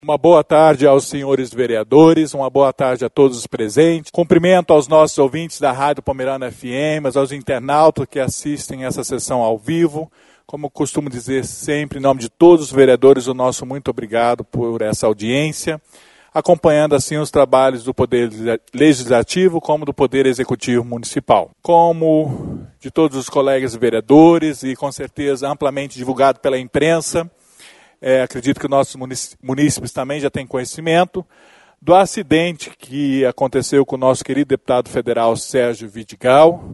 Uma boa tarde aos senhores vereadores, uma boa tarde a todos os presentes. Cumprimento aos nossos ouvintes da Rádio Pomerana FM, aos internautas que assistem essa sessão ao vivo. Como costumo dizer sempre, em nome de todos os vereadores, o nosso muito obrigado por essa audiência, acompanhando assim os trabalhos do Poder Legislativo como do Poder Executivo Municipal. Como de todos os colegas vereadores e com certeza amplamente divulgado pela imprensa, acredito que nossos munícipes também já têm conhecimento do acidente que aconteceu com o nosso querido deputado federal Sérgio Vidigal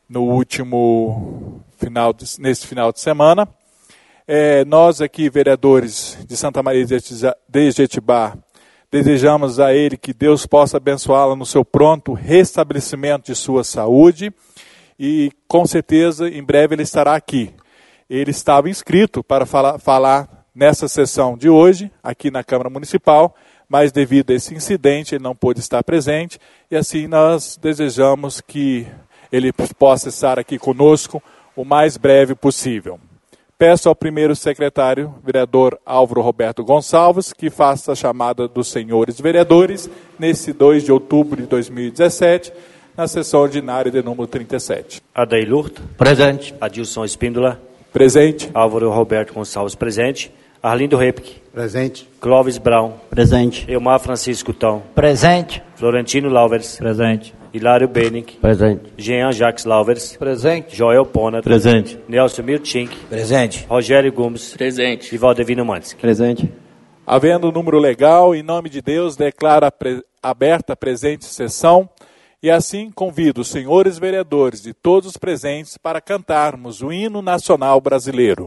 nesse final de semana. Nós aqui, vereadores de Santa Maria de Jetibá, desejamos a ele que Deus possa abençoá-lo no seu pronto restabelecimento de sua saúde e com certeza em breve ele estará aqui. Ele estava inscrito para falar nessa sessão de hoje, aqui na Câmara Municipal, mas devido a esse incidente ele não pôde estar presente e assim nós desejamos que ele possa estar aqui conosco o mais breve possível. Peço ao primeiro secretário, vereador Álvaro Roberto Gonçalves, que faça a chamada dos senhores vereadores nesse 2 de outubro de 2017, na sessão ordinária de número 37. Adair Lurta. Presente. Adilson Espíndola. Presente. Álvaro Roberto Gonçalves, presente. Arlindo Repke. Presente. Clóvis Brown. Presente. Elmar Francisco Tão. Presente. Florentino Lauvers. Presente. Hilário Benick. Presente. Jean Jacques Lauvers. Presente. Joel Ponat. Presente. Nelson Miltink. Presente. Rogério Gomes. Presente. E Valdevino Mansky. Presente. Havendo o número legal, em nome de Deus, declaro aberta a presente sessão e assim convido os senhores vereadores e todos os presentes para cantarmos o hino nacional brasileiro.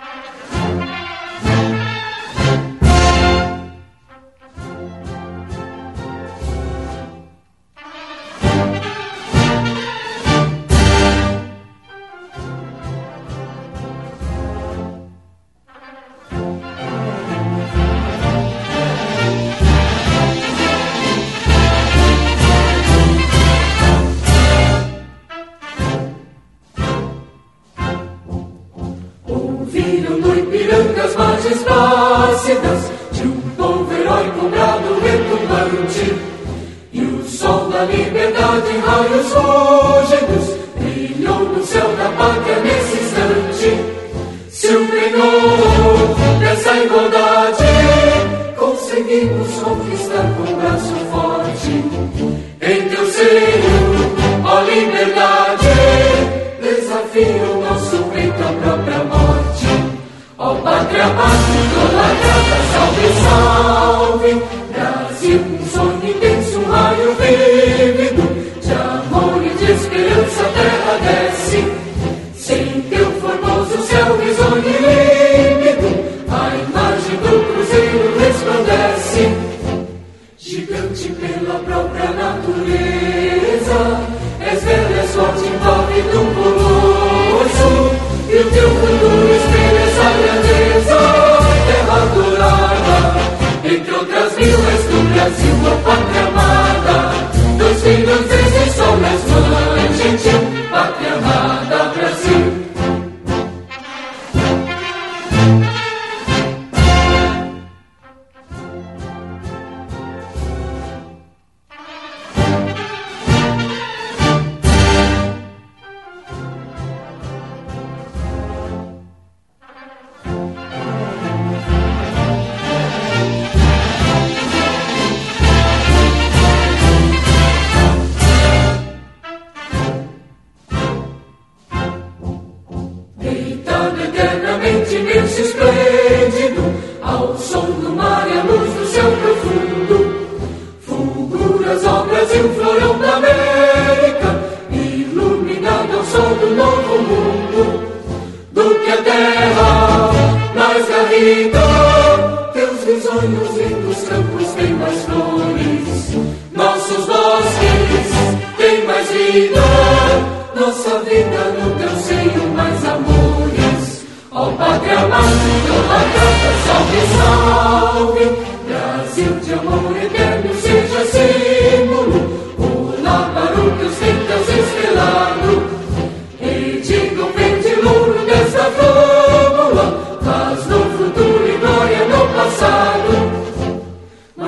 As margens plácidas de um povo heróico, brado retumbante, e o sol da liberdade em raios fúlgidos brilhou no céu da pátria nesse instante. Se o penhor dessa igualdade conseguimos conquistar com braço forte, em teu seio, ó liberdade, desafia o nosso peito à própria morte. Ó pátria amada, idolatrada, salve, salve, Brasil, um sonho intenso, um raio vívido, de amor e de esperança a terra desce, sem teu formoso céu risonho e límpido, a imagem do cruzeiro resplandece, gigante pela própria natureza, és bela, és forte, envolve do colosso, e o teu futuro espelha essa grandeza, terra adorada, entre outras mil és do Brasil, a pátria amada, dos filhos desse sol, és mãe gentil, pátria amada, Brasil.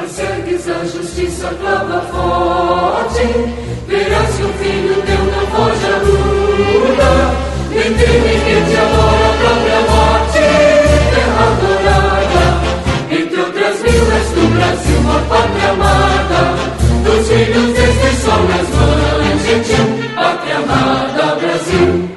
mas ergues a justiça, clama forte. Verás que o filho teu não foge à luta. Nem teme que te adora a própria morte. Terra adorada, entre outras mil és do Brasil, uma pátria amada. Dos filhos deste sol nas mães gentil, pátria amada, Brasil.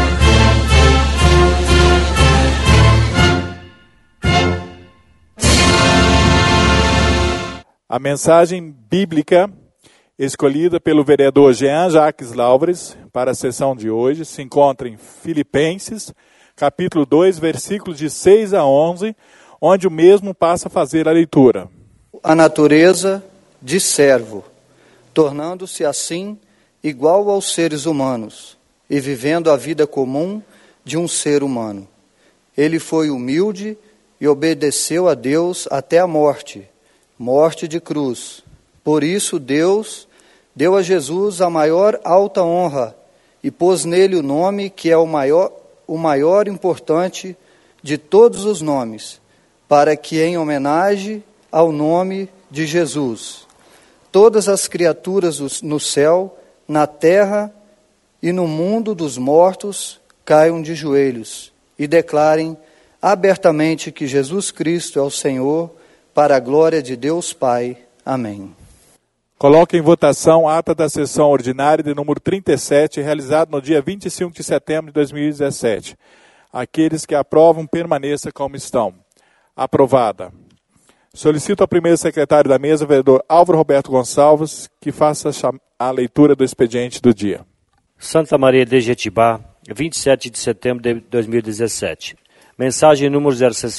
A mensagem bíblica escolhida pelo vereador Jean Jacques Laures para a sessão de hoje se encontra em Filipenses, capítulo 2, versículos de 6 a 11, onde o mesmo passa a fazer a leitura. A natureza de servo, tornando-se assim igual aos seres humanos e vivendo a vida comum de um ser humano. Ele foi humilde e obedeceu a Deus até a morte de cruz. Por isso Deus deu a Jesus a maior alta honra e pôs nele o nome que é o maior importante de todos os nomes, para que em homenagem ao nome de Jesus, todas as criaturas no céu, na terra e no mundo dos mortos caiam de joelhos e declarem abertamente que Jesus Cristo é o Senhor, para a glória de Deus Pai. Amém. Coloque em votação a ata da sessão ordinária de número 37, realizada no dia 25 de setembro de 2017. Aqueles que aprovam, permaneça como estão. Aprovada. Solicito ao primeiro secretário da mesa, vereador Álvaro Roberto Gonçalves, que faça a leitura do expediente do dia. Santa Maria de Jetibá, 27 de setembro de 2017. Mensagem número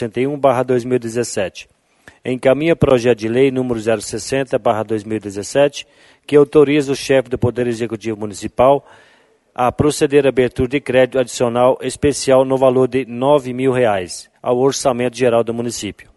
061/2017. Encaminha projeto de lei número 060/2017, que autoriza o chefe do Poder Executivo Municipal a proceder à abertura de crédito adicional especial no valor de R$ 9.000 ao Orçamento Geral do município.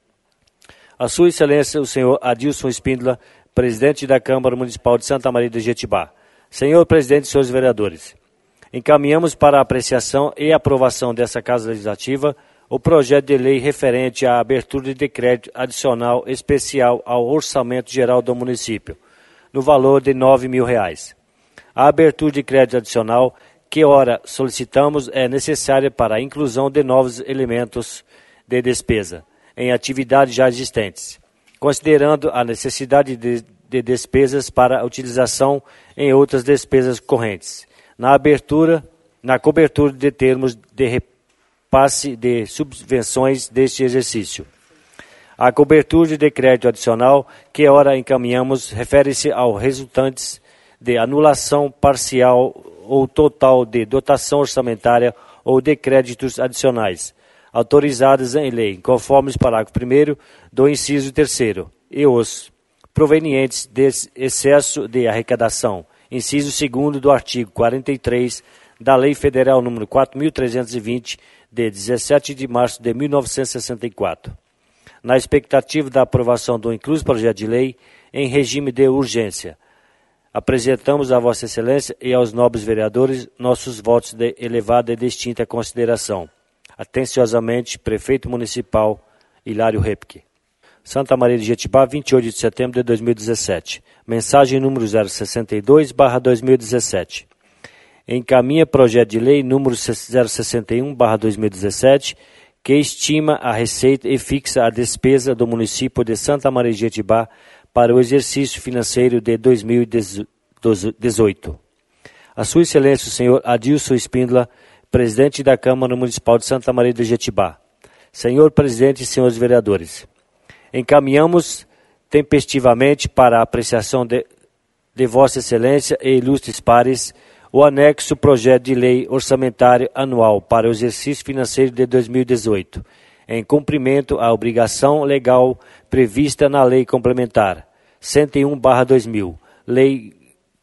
A Sua Excelência, o senhor Adilson Espíndola, presidente da Câmara Municipal de Santa Maria de Jetibá. Senhor presidente e senhores vereadores, encaminhamos para a apreciação e aprovação dessa Casa Legislativa o projeto de lei referente à abertura de crédito adicional especial ao Orçamento Geral do município, no valor de R$ 9.000. A abertura de crédito adicional, que ora solicitamos, é necessária para a inclusão de novos elementos de despesa em atividades já existentes, considerando a necessidade de despesas para a utilização em outras despesas correntes, na cobertura de termos de repasse de subvenções deste exercício. A cobertura de crédito adicional, que ora encaminhamos, refere-se aos resultantes de anulação parcial ou total de dotação orçamentária ou de créditos adicionais, autorizados em lei, conforme o parágrafo 1º do inciso 3º, e os provenientes desse excesso de arrecadação, inciso 2º do artigo 43 da Lei Federal número 4.320, de 17 de março de 1964. Na expectativa da aprovação do incluso projeto de lei em regime de urgência, apresentamos a Vossa Excelência e aos nobres vereadores nossos votos de elevada e distinta consideração. Atenciosamente, Prefeito Municipal Hilário Repke. Santa Maria de Jetibá, 28 de setembro de 2017. Mensagem número 062/2017. Encaminha projeto de lei número 061/2017, que estima a receita e fixa a despesa do município de Santa Maria de Jetibá para o exercício financeiro de 2018. A Sua Excelência, o senhor Adilson Espíndola, presidente da Câmara Municipal de Santa Maria de Jetibá. Senhor presidente e senhores vereadores, encaminhamos tempestivamente para a apreciação de Vossa Excelência e ilustres pares o anexo projeto de lei orçamentário anual para o exercício financeiro de 2018, em cumprimento à obrigação legal prevista na Lei Complementar 101/2000, Lei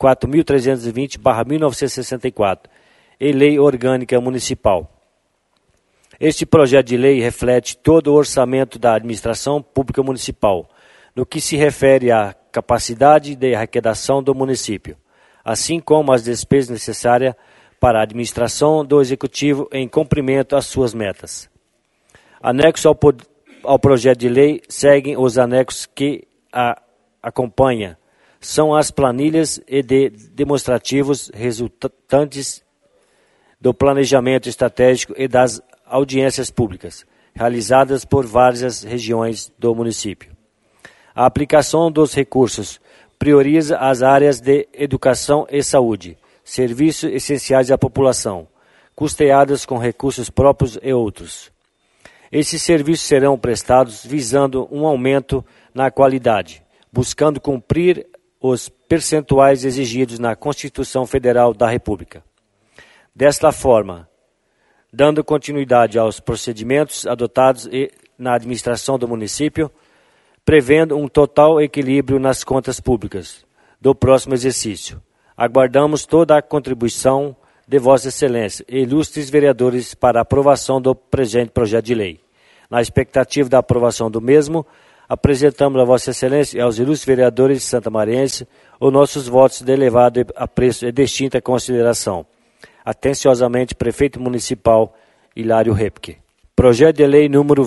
4.320/1964 e Lei Orgânica Municipal. Este projeto de lei reflete todo o orçamento da administração pública municipal, no que se refere à capacidade de arrecadação do município, assim como as despesas necessárias para a administração do Executivo em cumprimento às suas metas. Anexo ao projeto de lei seguem os anexos que acompanha são as planilhas e demonstrativos resultantes do planejamento estratégico e das audiências públicas, realizadas por várias regiões do município. A aplicação dos recursos prioriza as áreas de educação e saúde, serviços essenciais à população, custeadas com recursos próprios e outros. Esses serviços serão prestados visando um aumento na qualidade, buscando cumprir os percentuais exigidos na Constituição Federal da República. Desta forma, dando continuidade aos procedimentos adotados na administração do município, prevendo um total equilíbrio nas contas públicas do próximo exercício. Aguardamos toda a contribuição de Vossa Excelência e ilustres vereadores para a aprovação do presente projeto de lei. Na expectativa da aprovação do mesmo, apresentamos a Vossa Excelência e aos ilustres vereadores de Santa Mariense os nossos votos de elevado apreço e distinta consideração. Atenciosamente, Prefeito Municipal Hilário Repke. Projeto de Lei número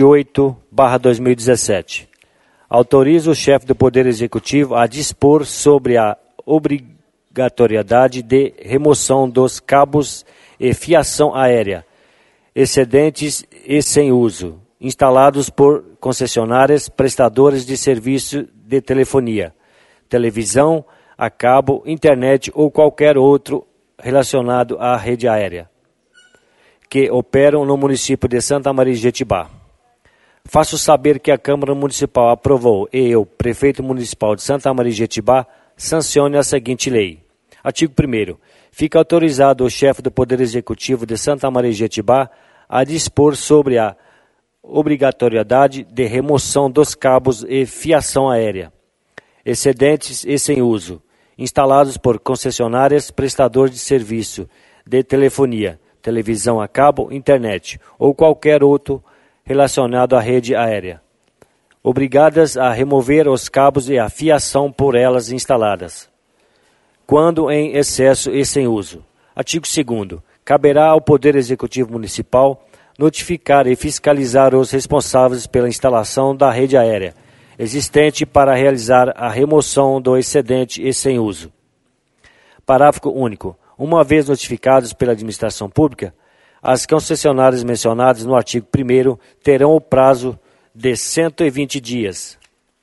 28/2017. Autoriza o chefe do Poder Executivo a dispor sobre a obrigatoriedade de remoção dos cabos e fiação aérea, excedentes e sem uso, instalados por concessionárias prestadoras de serviço de telefonia, televisão, a cabo, internet ou qualquer outro relacionado à rede aérea, que operam no município de Santa Maria de Jetibá. Faço saber que a Câmara Municipal aprovou e eu, Prefeito Municipal de Santa Maria de Jetibá, sancione a seguinte lei. Artigo 1º. Fica autorizado o chefe do Poder Executivo de Santa Maria de Jetibá a dispor sobre a obrigatoriedade de remoção dos cabos e fiação aérea, excedentes e sem uso, instalados por concessionárias prestadores de serviço de telefonia, televisão a cabo, internet ou qualquer outro relacionado à rede aérea, obrigadas a remover os cabos e a fiação por elas instaladas, quando em excesso e sem uso. Artigo 2º. Caberá ao Poder Executivo Municipal notificar e fiscalizar os responsáveis pela instalação da rede aérea existente para realizar a remoção do excedente e sem uso. Parágrafo único. Uma vez notificados pela administração pública, as concessionárias mencionadas no artigo 1º terão o prazo de 120 dias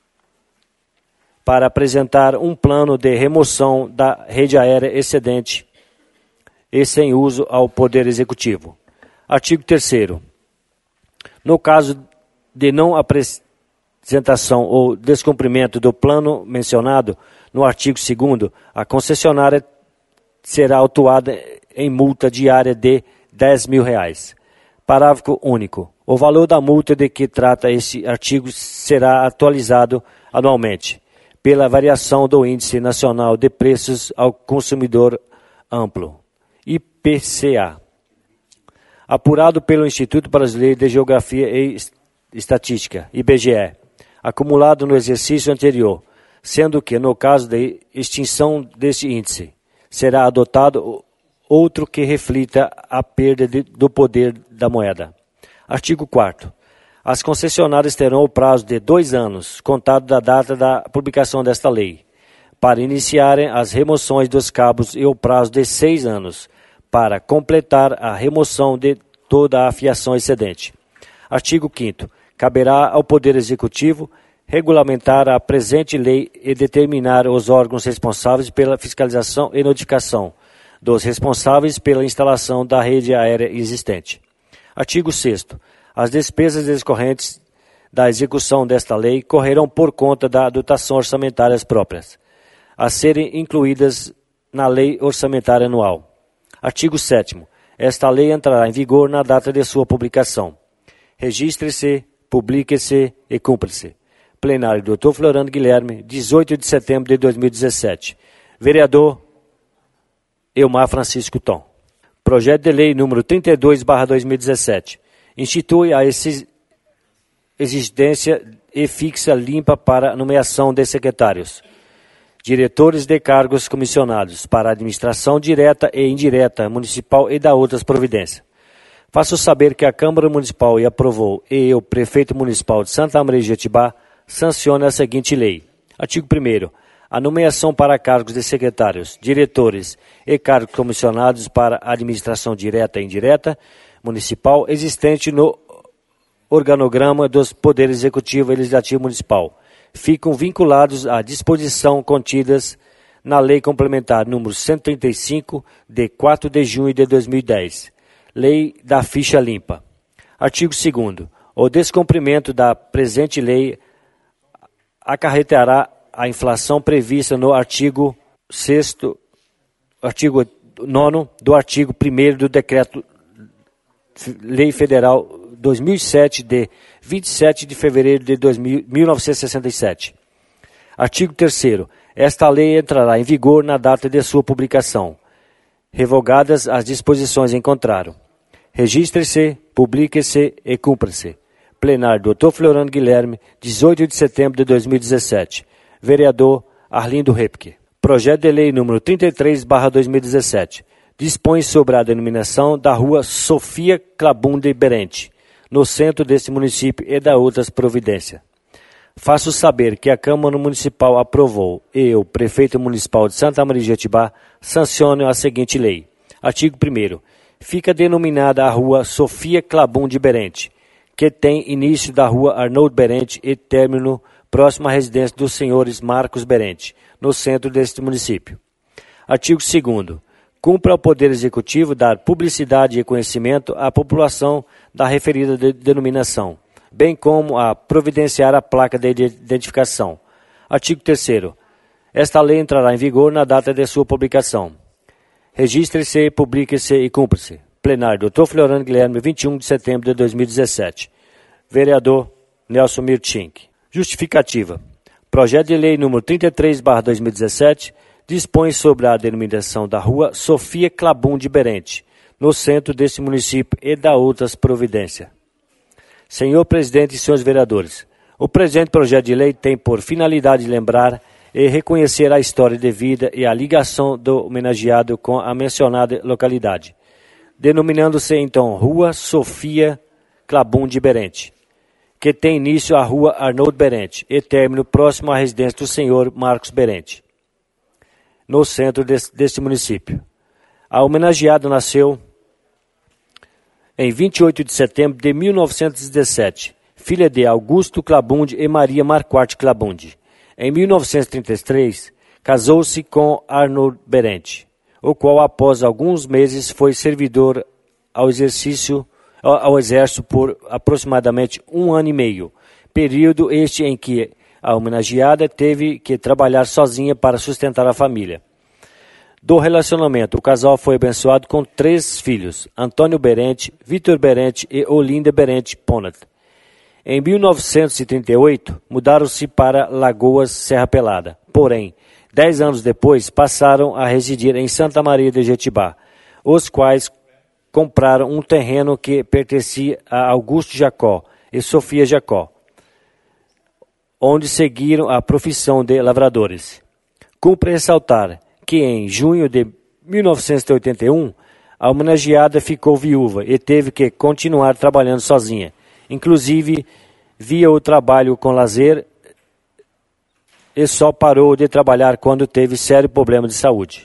para apresentar um plano de remoção da rede aérea excedente e sem uso ao Poder Executivo. Artigo 3º. No caso de não apresentação ou descumprimento do plano mencionado no artigo 2º, a concessionária será autuada em multa diária de R$10.000. Parágrafo único. O valor da multa de que trata este artigo será atualizado anualmente pela variação do Índice Nacional de Preços ao Consumidor Amplo, IPCA, apurado pelo Instituto Brasileiro de Geografia e Estatística, IBGE, acumulado no exercício anterior, sendo que, no caso de extinção deste índice, será adotado outro que reflita a perda do poder da moeda. Artigo 4º. As concessionárias terão o prazo de 2 anos, contado da data da publicação desta lei, para iniciarem as remoções dos cabos e o prazo de 6 anos, para completar a remoção de toda a fiação excedente. Artigo 5º. Caberá ao Poder Executivo regulamentar a presente lei e determinar os órgãos responsáveis pela fiscalização e notificação dos responsáveis pela instalação da rede aérea existente. Artigo 6º. As despesas decorrentes da execução desta lei correrão por conta da dotação orçamentárias próprias, a serem incluídas na Lei Orçamentária Anual. Artigo 7º. Esta lei entrará em vigor na data de sua publicação. Registre-se, publique-se e cumpra-se. Plenário do Dr. Florando Guilherme, 18 de setembro de 2017. Vereador Elmar Francisco Tom. Projeto de Lei número 32/2017. Institui a existência e fixa limpa para nomeação de secretários, diretores de cargos comissionados para a administração direta e indireta municipal e da outras providências. Faço saber que a Câmara Municipal aprovou e eu, Prefeito Municipal de Santa Maria de Jetibá, sanciona a seguinte lei. Artigo 1º. A nomeação para cargos de secretários, diretores e cargos comissionados para a administração direta e indireta municipal existente no organograma dos Poderes Executivo e Legislativo Municipal ficam vinculados à disposição contidas na Lei Complementar número 135, de 4 de junho de 2010, Lei da Ficha Limpa. Artigo 2º. O descumprimento da presente lei acarretará a inflação prevista no artigo 9º do artigo 1º do Decreto Lei Federal 2007, de 27 de fevereiro de 1967. Artigo 3º. Esta lei entrará em vigor na data de sua publicação, revogadas as disposições em contrário. Registre-se, publique-se e cumpra-se. Plenário Dr. Floriano Guilherme, 18 de setembro de 2017. Vereador Arlindo Repke. Projeto de lei número 33/2017. Dispõe sobre a denominação da rua Sofia Clabunde Berente, no centro deste município, e da outras providências. Faço saber que a Câmara Municipal aprovou e o Prefeito Municipal de Santa Maria de Jetibá sancionam a seguinte lei. Artigo 1º. Fica denominada a rua Sofia Clabunde Berente, que tem início da rua Arnold Berente e término próximo à residência dos senhores Marcos Berente, no centro deste município. Artigo 2º. Cumpre ao Poder Executivo dar publicidade e conhecimento à população da referida denominação, bem como a providenciar a placa de identificação. Artigo 3º. Esta lei entrará em vigor na data de sua publicação. Registre-se, publique-se e cumpra-se. Plenário Dr. Floriano Guilherme, 21 de setembro de 2017. Vereador Nelson Mirtschink. Justificativa. Projeto de lei número 33/2017 dispõe sobre a denominação da rua Sofia Clabunde Berente, no centro deste município, e da outras providências. Senhor Presidente e senhores vereadores, o presente projeto de lei tem por finalidade lembrar e reconhecer a história de vida e a ligação do homenageado com a mencionada localidade, denominando-se então Rua Sofia Clabunde Berente, que tem início a Rua Arnold Berente e término próximo à residência do senhor Marcos Berente, no centro deste município. A homenageada nasceu em 28 de setembro de 1917, filha de Augusto Clabunde e Maria Marquardt Clabunde. Em 1933, casou-se com Arnold Berente, o qual após alguns meses foi servidor ao exército por aproximadamente 1 ano e meio, período este em que a homenageada teve que trabalhar sozinha para sustentar a família. Do relacionamento, o casal foi abençoado com 3 filhos, Antônio Berente, Vitor Berente e Olinda Berente Ponat. Em 1938, mudaram-se para Lagoas, Serra Pelada. Porém, 10 anos depois, passaram a residir em Santa Maria de Jetibá, os quais compraram um terreno que pertencia a Augusto Jacó e Sofia Jacó, onde seguiram a profissão de lavradores. Cumpre ressaltar que em junho de 1981, a homenageada ficou viúva e teve que continuar trabalhando sozinha. Inclusive, via o trabalho com lazer e só parou de trabalhar quando teve sério problema de saúde.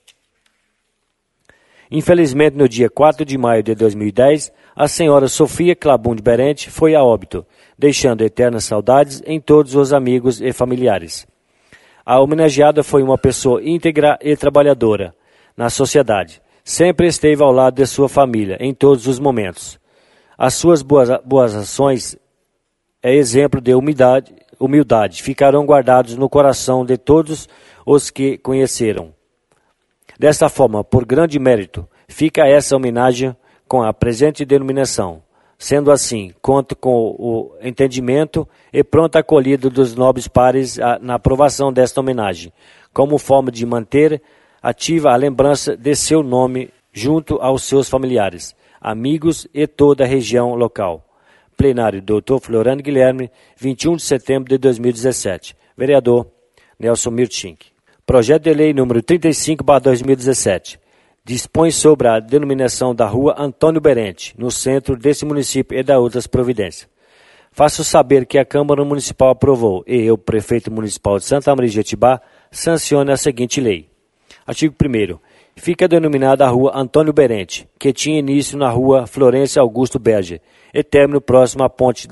Infelizmente, no dia 4 de maio de 2010, a senhora Sofia Clabunde Berente foi a óbito, deixando eternas saudades em todos os amigos e familiares. A homenageada foi uma pessoa íntegra e trabalhadora na sociedade. Sempre esteve ao lado de sua família em todos os momentos. As suas boas ações é exemplo de humildade, ficarão guardados no coração de todos os que conheceram. Desta forma, por grande mérito, fica essa homenagem com a presente denominação. Sendo assim, conto com o entendimento e pronta acolhida dos nobres pares na aprovação desta homenagem, como forma de manter ativa a lembrança de seu nome junto aos seus familiares, amigos e toda a região local. Plenário Dr. Floriano Guilherme, 21 de setembro de 2017. Vereador Nelson Mirtschink. Projeto de lei número 35/2017. Dispõe sobre a denominação da rua Antônio Berente, no centro desse município, e da outras providências. Faço saber que a Câmara Municipal aprovou e eu, prefeito municipal de Santa Maria de Jetibá, sancione a seguinte lei. Artigo 1º. Fica denominada a Rua Antônio Berente, que tinha início na Rua Florência Augusto Berger, e término próximo à ponte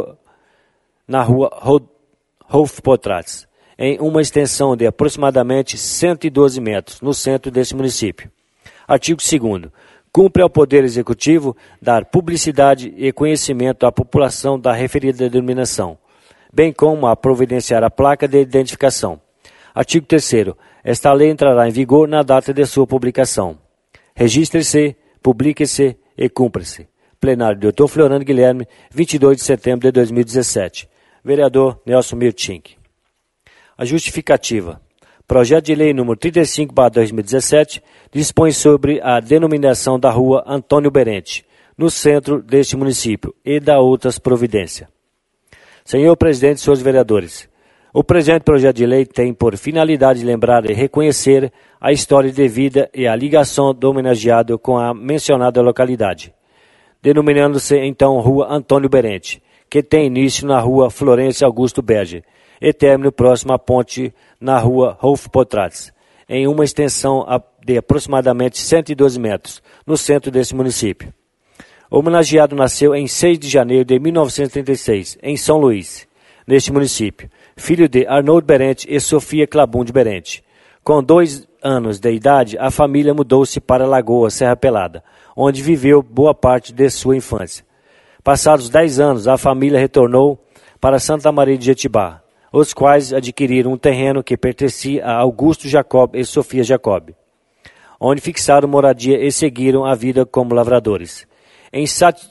na Rua Rolf Potratz, em uma extensão de aproximadamente 112 metros, no centro desse município. Artigo 2º. Cumpre ao Poder Executivo dar publicidade e conhecimento à população da referida denominação, bem como a providenciar a placa de identificação. Artigo 3º. Esta lei entrará em vigor na data de sua publicação. Registre-se, publique-se e cumpra-se. Plenário de Dr. Floriano Guilherme, 22 de setembro de 2017. Vereador Nelson Mirtink. A justificativa. Projeto de lei número 35/2017 dispõe sobre a denominação da Rua Antônio Berente, no centro deste município, e da outras providências. Senhor presidente e senhores vereadores, o presente projeto de lei tem por finalidade lembrar e reconhecer a história de vida e a ligação do homenageado com a mencionada localidade, denominando-se então Rua Antônio Berente, que tem início na Rua Florência Augusto Berger, e término próximo à ponte na Rua Rolf Potratz, em uma extensão de aproximadamente 112 metros, no centro desse município. O homenageado nasceu em 6 de janeiro de 1936, em São Luís, neste município, filho de Arnold Berente e Sofia Clabund Berente. Com 2 anos de idade, a família mudou-se para Lagoa, Serra Pelada, onde viveu boa parte de sua infância. Passados 10 anos, a família retornou para Santa Maria de Jetibá, os quais adquiriram um terreno que pertencia a Augusto Jacob e Sofia Jacob, onde fixaram moradia e seguiram a vida como lavradores. Em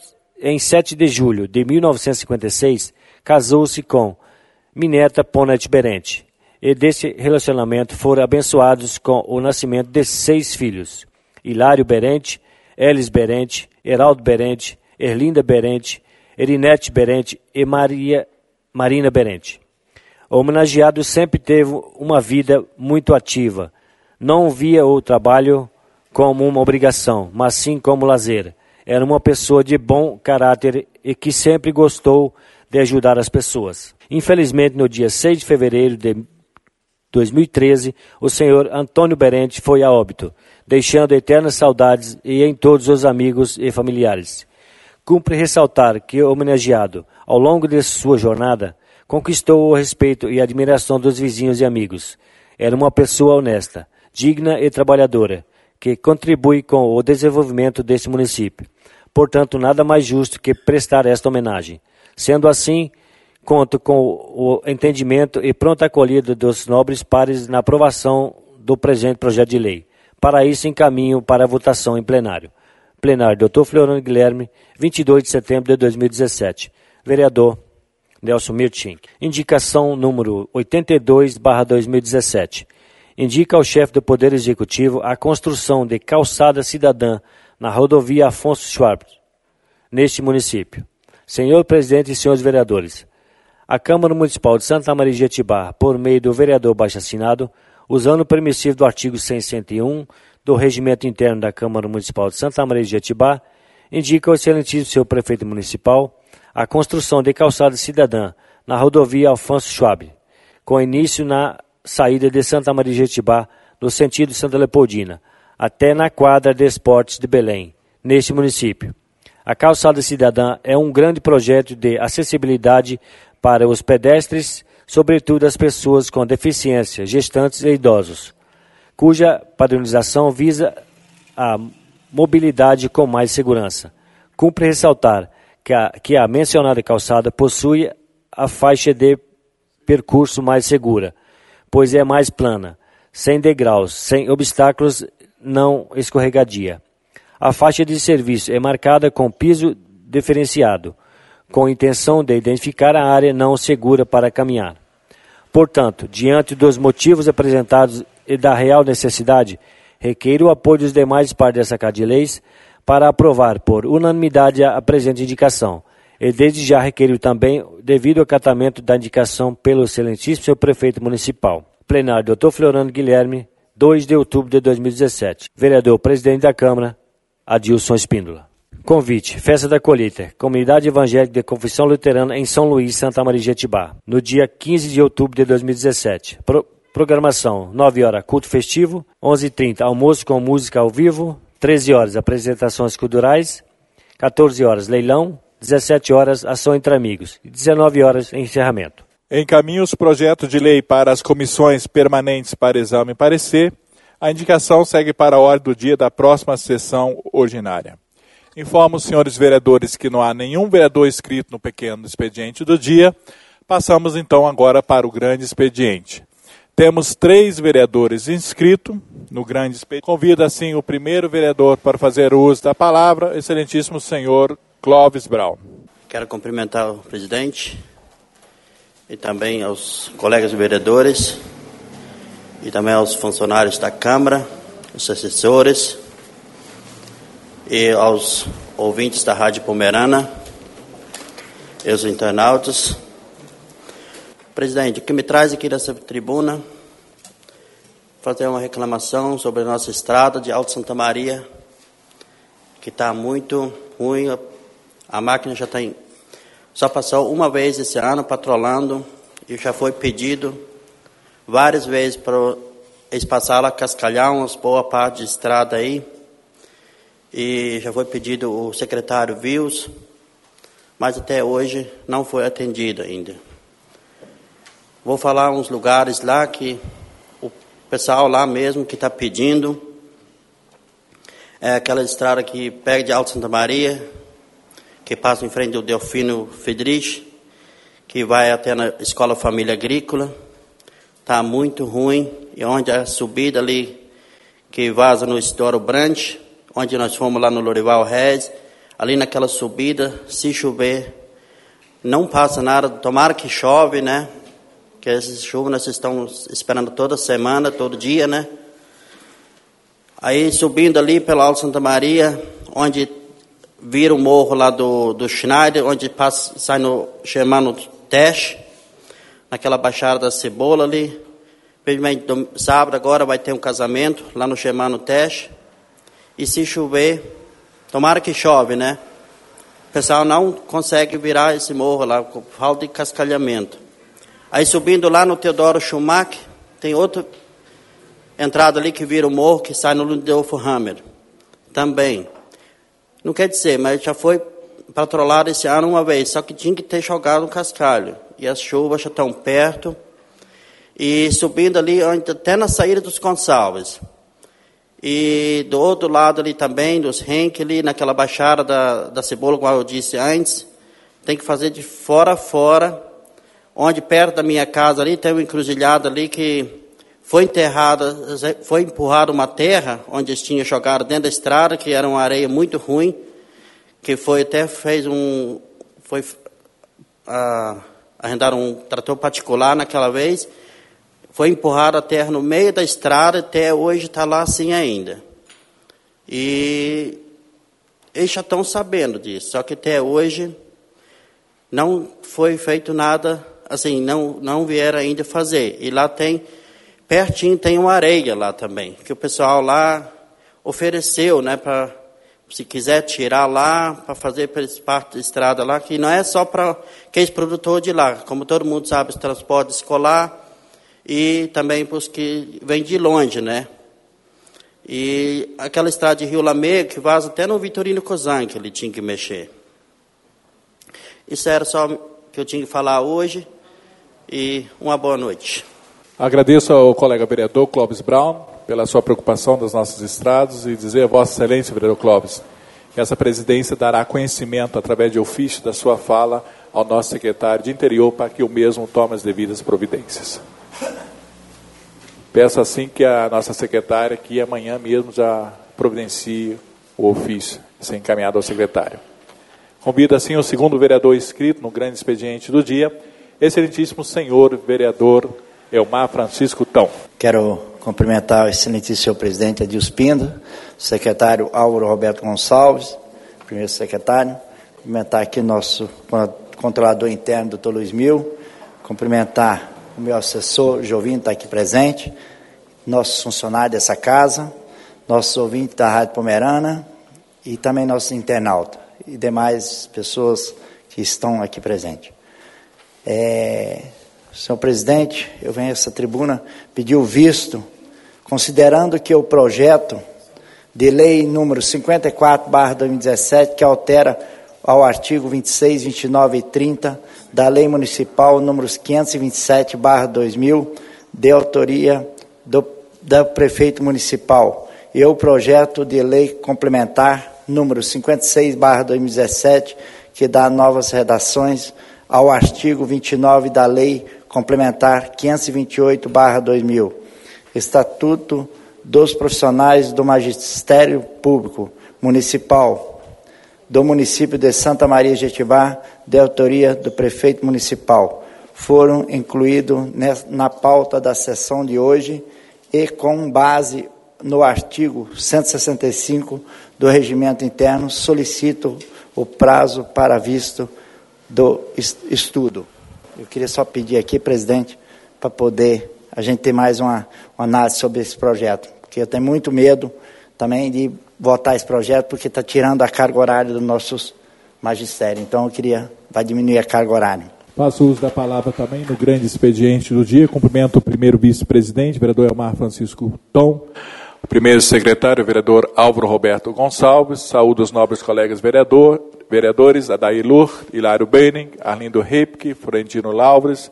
7 de julho de 1956, casou-se com Mineta Ponet Berente, e desse relacionamento foram abençoados com o nascimento de 6 filhos: Hilário Berente, Elis Berente, Heraldo Berente, Erlinda Berente, Erinete Berente e Marina Berente. O homenageado sempre teve uma vida muito ativa. Não via o trabalho como uma obrigação, mas sim como lazer. Era uma pessoa de bom caráter e que sempre gostou de ajudar as pessoas. Infelizmente, no dia 6 de fevereiro de 2013, o senhor Antônio Berente foi a óbito, deixando eternas saudades em todos os amigos e familiares. Cumpre ressaltar que o homenageado, ao longo de sua jornada, conquistou o respeito e a admiração dos vizinhos e amigos. Era uma pessoa honesta, digna e trabalhadora, que contribui com o desenvolvimento deste município. Portanto, nada mais justo que prestar esta homenagem. Sendo assim, conto com o entendimento e pronta acolhida dos nobres pares na aprovação do presente projeto de lei. Para isso, encaminho para a votação em plenário. Plenário, Dr. Floriano Guilherme, 22 de setembro de 2017. Vereador Nelson Mirtink. Indicação número 82/2017. Indica ao chefe do Poder Executivo a construção de calçada cidadã na rodovia Afonso Schwartz, neste município. Senhor presidente e senhores vereadores, a Câmara Municipal de Santa Maria de Jetibá, por meio do vereador baixo-assinado, usando o permissivo do artigo 101 do Regimento Interno da Câmara Municipal de Santa Maria de Jetibá, indica ao excelentíssimo senhor prefeito municipal a construção de calçada cidadã na rodovia Afonso Schwab, com início na saída de Santa Maria de Jetibá, no sentido de Santa Leopoldina, até na quadra de esportes de Belém, neste município. A calçada cidadã é um grande projeto de acessibilidade para os pedestres, sobretudo as pessoas com deficiência, gestantes e idosos, cuja padronização visa a mobilidade com mais segurança. Cumpre ressaltar que a mencionada calçada possui a faixa de percurso mais segura, pois é mais plana, sem degraus, sem obstáculos, não escorregadia. A faixa de serviço é marcada com piso diferenciado, com intenção de identificar a área não segura para caminhar. Portanto, diante dos motivos apresentados e da real necessidade, requeiro o apoio dos demais partes dessa Casa de Leis para aprovar por unanimidade a presente indicação. E desde já requeiro também devido acatamento da indicação pelo excelentíssimo senhor prefeito municipal. Plenário, Dr. Floriano Guilherme, 2 de outubro de 2017. Vereador presidente da Câmara, Adilson Espíndola. Convite, Festa da Colheita, Comunidade Evangélica de Confissão Luterana em São Luís, Santa Maria de Jetibá, no dia 15 de outubro de 2017. Programação, 9 horas, culto festivo, 11h30, almoço com música ao vivo, 13 horas, apresentações culturais, 14 horas, leilão, 17 horas, ação entre amigos, e 19 horas, encerramento. Encaminhe os projetos de lei para as comissões permanentes para exame e parecer. A indicação segue para a ordem do dia da próxima sessão ordinária. Informo os senhores vereadores que não há nenhum vereador inscrito no pequeno expediente do dia. Passamos então agora para o grande expediente. Temos 3 vereadores inscritos no grande expediente. Convido assim o primeiro vereador para fazer uso da palavra, excelentíssimo senhor Clóvis Brown. Quero cumprimentar o presidente e também aos colegas vereadores e também aos funcionários da Câmara, os assessores e aos ouvintes da Rádio Pomerana e os internautas. Presidente, o que me traz aqui dessa tribuna fazer uma reclamação sobre a nossa estrada de Alto Santa Maria, que está muito ruim. A máquina já tem, só passou uma vez esse ano patrolando e já foi pedido várias vezes para eles passarem a cascalhar umas boa parte de estrada aí. E já foi pedido o secretário Vils, mas até hoje não foi atendido ainda. Vou falar uns lugares lá que o pessoal lá mesmo que está pedindo. É aquela estrada que pega de Alto Santa Maria, que passa em frente do Delfino Friedrich, que vai até na Escola Família Agrícola. Está muito ruim. E onde a subida ali, que vaza no Isidoro Brandt, onde nós fomos lá no Lorival Reis, ali naquela subida, se chover, não passa nada. Tomara que chove, né? Que essas chuvas nós estamos esperando toda semana, todo dia, né? Aí subindo ali pela Alto Santa Maria, onde vira o morro lá do Schneider, onde passa, sai no Germano Tesch, naquela baixada da Cebola ali. Sábado agora vai ter um casamento lá no Germano Tesch. E se chover, tomara que chove, né? O pessoal não consegue virar esse morro lá, por falta de cascalhamento. Aí subindo lá no Teodoro Schumacher, tem outra entrada ali que vira o morro, que sai no Ludolfo Hammer. Também. Não quer dizer, mas já foi patrolado esse ano uma vez, só que tinha que ter jogado um cascalho. E as chuvas já estão perto. E subindo ali, até na saída dos Gonçalves. E do outro lado ali também, dos Henk, ali naquela baixada da Cebola, como eu disse antes, tem que fazer de fora a fora, onde perto da minha casa ali tem uma encruzilhada ali que foi enterrada, foi empurrada uma terra, onde eles tinham jogado dentro da estrada, que era uma areia muito ruim, que foi até arrendaram um trator particular naquela vez, foi empurrada a terra no meio da estrada, até hoje está lá assim ainda. E eles já estão sabendo disso, só que até hoje não foi feito nada, assim, não vieram ainda fazer. E lá pertinho tem uma areia lá também, que o pessoal lá ofereceu, né, para, se quiser tirar lá, para fazer parte da estrada lá, que não é só para aqueles produtores de lá, como todo mundo sabe, o transporte escolar, e também para os que vêm de longe, né? E aquela estrada de Rio Lamego, que vaza até no Vitorino Cozan, que ele tinha que mexer. Isso era só que eu tinha que falar hoje, e uma boa noite. Agradeço ao colega vereador Clóvis Brown pela sua preocupação das nossas estradas e dizer a Vossa Excelência, vereador Clóvis, que essa presidência dará conhecimento através de ofício da sua fala ao nosso secretário de Interior para que o mesmo tome as devidas providências. Peço assim que a nossa secretária, que amanhã mesmo já providencie o ofício, ser encaminhado ao secretário. Convido assim o segundo vereador inscrito no grande expediente do dia, excelentíssimo senhor vereador Elmar Francisco Tão. Quero cumprimentar o excelentíssimo senhor presidente Adilson Pinda, secretário Álvaro Roberto Gonçalves, primeiro secretário, cumprimentar aqui nosso controlador interno, doutor Luiz Mil, cumprimentar o meu assessor, Jovinho, está aqui presente, nossos funcionários dessa casa, nossos ouvintes da Rádio Pomerana e também nossos internautas e demais pessoas que estão aqui presentes. Senhor presidente, eu venho a essa tribuna pedir o visto, considerando que o projeto de lei número 54/2017, que altera ao artigo 26, 29 e 30 da Lei Municipal números 527/2000, de autoria do prefeito municipal, e o projeto de lei complementar número 56/2017, que dá novas redações ao artigo 29 da Lei Complementar 528/2000, Estatuto dos Profissionais do Magistério Público Municipal do município de Santa Maria de Jetibá, de autoria do prefeito municipal, foram incluídos na pauta da sessão de hoje e com base no artigo 165 do Regimento Interno, solicito o prazo para visto do estudo. Eu queria só pedir aqui, presidente, para poder a gente ter mais uma análise sobre esse projeto, porque eu tenho muito medo também de votar esse projeto, porque está tirando a carga horária dos nossos magistérios. Então, vai diminuir a carga horária. Faço uso da palavra também no grande expediente do dia. Cumprimento o primeiro vice-presidente, vereador Elmar Francisco Tom, o primeiro secretário, vereador Álvaro Roberto Gonçalves. Saúdo os nobres colegas vereadores, Adair Lur, Hilário Benning, Arlindo Reipke, Florentino Laures,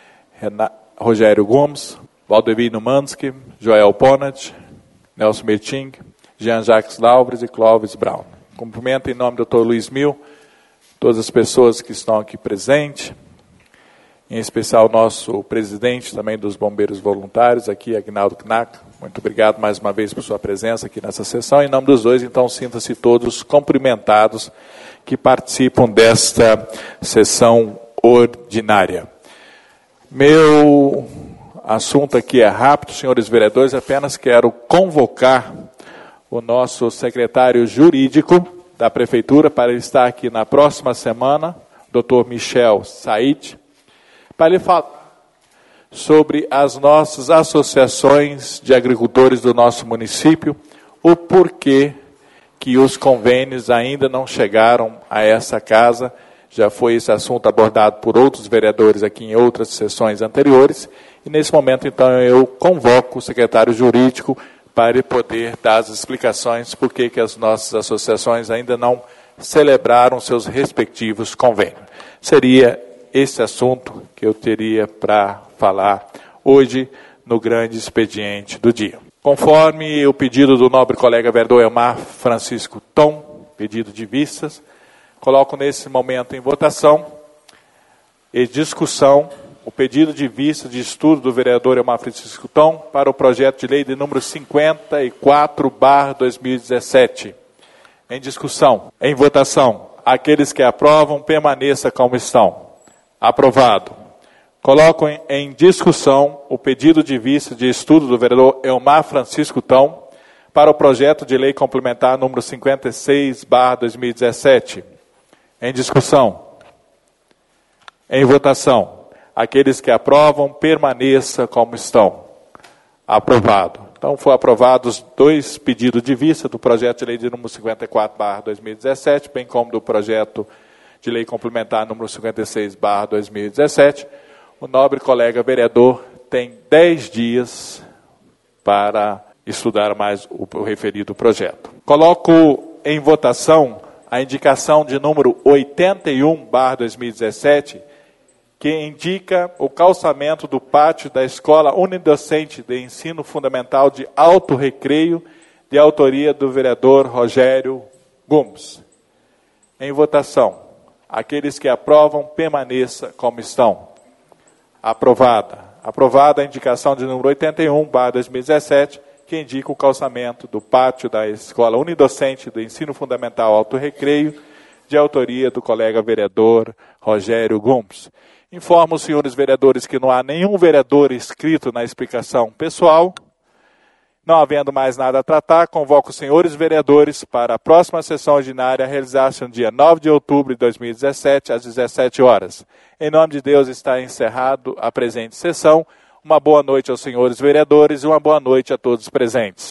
Rogério Gomes, Valdevino Mansky, Joel Ponat, Nelson Meting, Jean-Jacques Laures e Clóvis Brown. Cumprimento em nome do Dr. Luiz Mil, todas as pessoas que estão aqui presentes, em especial o nosso presidente também dos bombeiros voluntários, aqui, Agnaldo Knack. Muito obrigado mais uma vez por sua presença aqui nessa sessão. Em nome dos dois, então, sinta-se todos cumprimentados que participam desta sessão ordinária. Meu assunto aqui é rápido, senhores vereadores, apenas quero convocar o nosso secretário jurídico da Prefeitura para ele estar aqui na próxima semana, Dr. Michel Said, para ele falar sobre as nossas associações de agricultores do nosso município, o porquê que os convênios ainda não chegaram a essa casa. Já foi esse assunto abordado por outros vereadores aqui em outras sessões anteriores, e nesse momento, então, eu convoco o secretário jurídico para ele poder dar as explicações por que as nossas associações ainda não celebraram seus respectivos convênios. Seria esse assunto que eu teria para falar hoje no grande expediente do dia. Conforme o pedido do nobre colega vereador Elmar Francisco Tom, pedido de vistas, coloco nesse momento em votação e discussão o pedido de vista de estudo do vereador Elmar Francisco Tom para o projeto de lei de número 54/2017. Em discussão, em votação, aqueles que aprovam, permaneça como estão. Aprovado. Coloco em discussão o pedido de vista de estudo do vereador Elmar Francisco Tom para o projeto de lei complementar número 56/2017. Em discussão. Em votação. Aqueles que aprovam, permaneça como estão. Aprovado. Então, foram aprovados 2 pedidos de vista do projeto de lei de número 54/2017, bem como do projeto de lei complementar número 56/2017. O nobre colega vereador tem 10 dias para estudar mais o referido projeto. Coloco em votação a indicação de número 81/2017, que indica o calçamento do pátio da Escola Unidocente de Ensino Fundamental de Alto Recreio, de autoria do vereador Rogério Gomes. Em votação, aqueles que aprovam, permaneça como estão. Aprovada. Aprovada a indicação de número 81/2017, que indica o calçamento do pátio da Escola Unidocente do Ensino Fundamental Alto Recreio, de autoria do colega vereador Rogério Gomes. Informo os senhores vereadores que não há nenhum vereador inscrito na explicação pessoal. Não havendo mais nada a tratar, convoco os senhores vereadores para a próxima sessão ordinária a realizar-se no dia 9 de outubro de 2017, às 17 horas. Em nome de Deus, está encerrado a presente sessão. Uma boa noite aos senhores vereadores e uma boa noite a todos presentes.